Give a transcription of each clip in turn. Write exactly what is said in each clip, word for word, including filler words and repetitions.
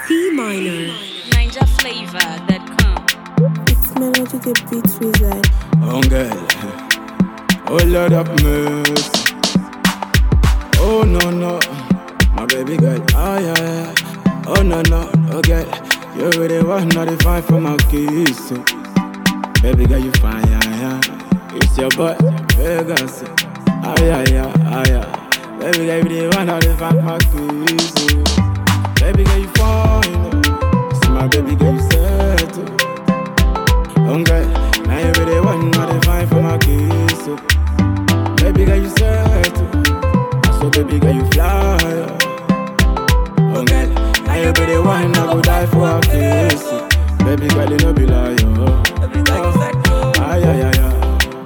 T minor. Ninja flavor that come. It's melody the beat reside. Oh girl, oh Lord of mercy. Oh no no, my baby girl. Oh yeah yeah. Oh no no, oh girl, you really want not fine for my kiss. So. Baby girl, you fine yeah yeah. It's your boy, Vegas. Oh yeah yeah, oh yeah. Baby girl, you really want not fine for my kiss. So. Baby girl, you fine. See my baby girl, you settle. Oh girl, now you really want not fine for my kiss. So. Baby girl, you settle. So baby girl, you fly. Oh girl, now you be the one I go die for a kiss. Baby girl, you no be lie. Oh, ay ay ay ay.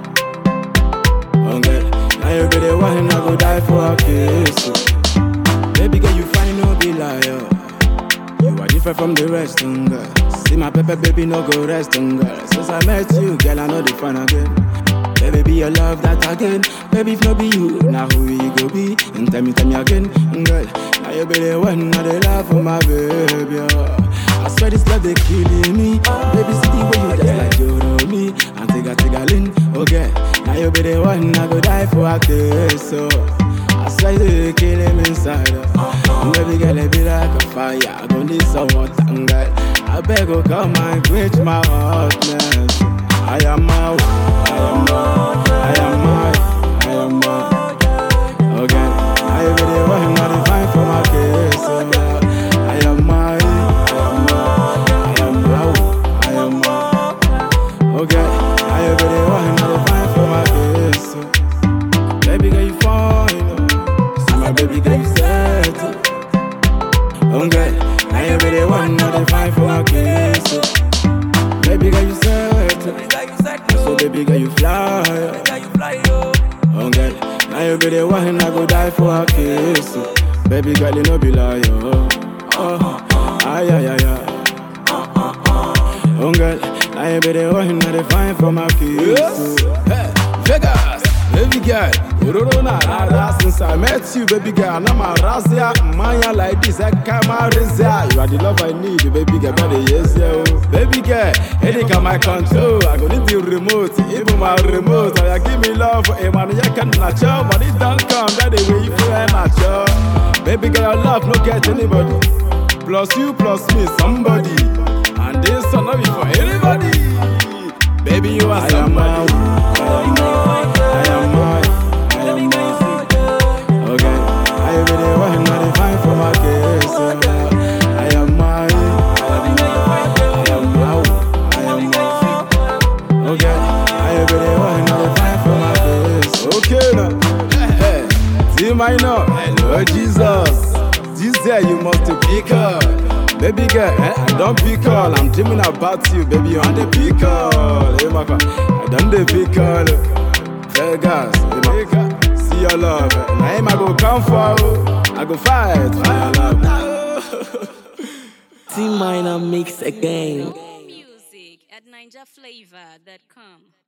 Oh girl, now you be the one I go die for a kiss. Baby girl, you fine, no be lie. You are different from the rest, um, girl. See my pepper, baby, no go rest, um, girl. Since I met you, girl, I know the fun again. Baby, be your love that again. Baby, if no be you, now who you go be? And tell me, tell me again, girl. Now you be the one, now the love for my baby. Oh. I swear this love they killing me. Baby, see the way you just like you know me. And take a take a link, okay. Now you be the one, I go die for a kiss. So I swear they killing me inside. Oh. Baby girl, it be like a fire. I gon' need some water, girl. I beg you come and quench my hotness. I am out, I am out, I am out, I am out. Okay, I be the one that find for my case. I am out, I am out, I am out, I am out. Okay, I be the one that find for my case. Baby girl, you fine. See my baby girl, you settle. Okay, I be the one that find for my case. Baby girl, you settle. So baby girl, you fly. Oh girl, now you be the one I go die for a kiss. Baby girl, you no be lie. Oh, oh, ay ay ay ay. Oh girl, now you be the one I find for my kiss. Hey, Vegas, baby girl, Urorona, Rara. Since I met you, baby girl, I'm a razzia. Maya like this, I can't razia. You are the love I need, baby girl, better yes, yo. Baby girl, any can my control. I go need the remote, even my remote. I give me love for a man, you can not show. But it don't come, that the way you feel not show. Baby girl, love no get anybody. Plus you, plus me, somebody. And this one not be for anybody. Baby, you are somebody. I am mine, I am mine, I am mine. Okay, I be the one that find for my case. I am mine, I am mine, I am out, I am mine. Okay, I be the one that find for my case. Okay now, hey, see my now, hello Jesus. This year you must pick up. Baby girl, eh, I don't pick all. I'm dreaming about you, baby, you on the pick all. Hey, my friend, I done the pick all. Vegas, you know, see your love. Now I go come for, I go fight for your love. T minor mix again. Music at ninja flavor that come.